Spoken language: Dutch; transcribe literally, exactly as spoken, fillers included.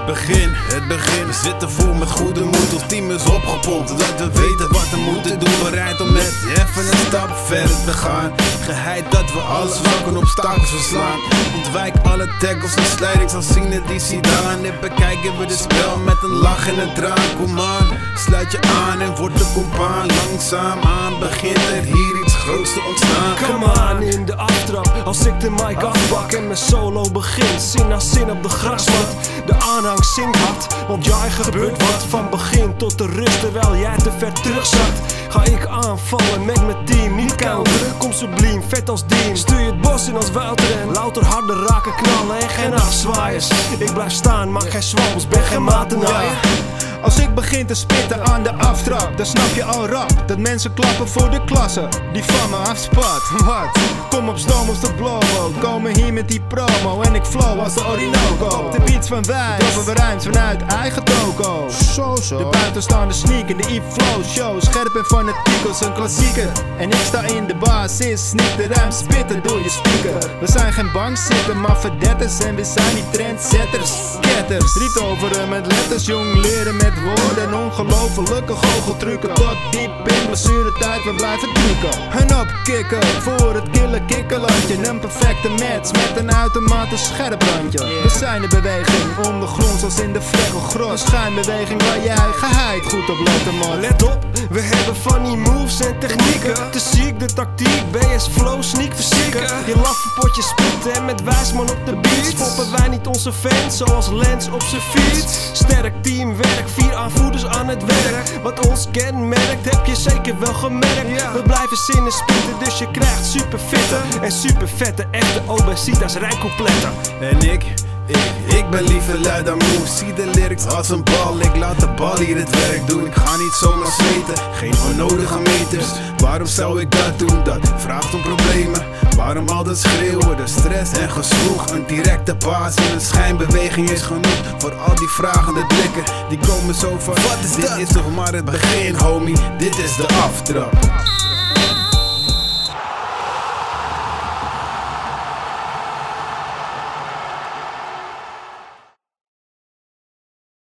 Het begin, het begin, we zitten vol met goede moed. Ons team is opgepompt, zodat we weten wat we moeten doen. Bereid om met even een stap verder te gaan. Geheid dat we alles wakken, obstakels verslaan. Ontwijk alle tackles en slijdings als zien die Zidane. En bekijken we de spel met een lach en een traan. Kom aan, sluit je aan en word de compaan. Langzaam aan begint er hier iets groots te ontstaan. Come on in de aftrap, als ik de mic afpak en mijn solo begint. Zin na zin op de grasmat, de aanhang zingt hard. Want jij gebeurt wat van begin tot de rust. Terwijl jij te ver terugzakt, ga ik aanvallen met mijn team. Niet counteren, kom subliem, vet als diem. Stuur je het bos in als Wouter en louter harde raken knallen en geen afzwaaiers. Ik blijf staan, maak geen swabels, ben geen matenaaier. Als ik begin te spitten aan de aftrap, dan snap je al rap dat mensen klappen voor de klasse die van me afspat. Wat? Kom op stoom als de Globo, komen hier met die promo en ik flow als de Orinoco. Op de beats van wij, droppen we rijms vanuit eigen toko. Zo zo. De buitenstaande sneaker, de E-flow show, scherp en fanatiek als een klassieker. En ik sta in de basis, sneak de rijm spitten door je speaker. We zijn geen bankzitter, maar verdetters en we zijn die trendsetters. Ketters, ritoveren met letters, jong leren met woorden, ongelofelijke goocheltrucken. Tot diep in blessuretijd, we blijven drukken. En opkikken voor het kille kikkerlandje. Een perfecte match met een uitermate scherp randje. We zijn de beweging ondergronds als in de vrekkelgrot. Een schijnbeweging waar jij geheid goed op letten man. Let op, we hebben funny moves en technieken. Te ziek de tactiek, B S flow, sneak verzieken. Je laffe potje spitten en met wijsman op de beats. Foppen wij niet onze fans zoals Lens op zijn fiets. Sterk teamwerk, vier aanvoerders aan het werk. Wat ons kenmerkt heb je zeker wel gemerkt. We blijven zinnen spitten, dus je krijgt super fitte en super vette echte obesitas rijcoupletten. En ik, ik, ik ben liever lui dan moe. Zie de lyrics als een bal, ik laat de bal hier het werk doen. Ik ga niet zomaar zweten, geen onnodige meters. Waarom zou ik dat doen? Dat vraagt om problemen. Waarom al dat schreeuwen, de stress en gesloeg. Een directe paas en een schijnbeweging is genoeg. Voor al die vragende blikken, die komen zo van. Wat is dit? Dit is nog maar het begin homie, dit is de aftrap.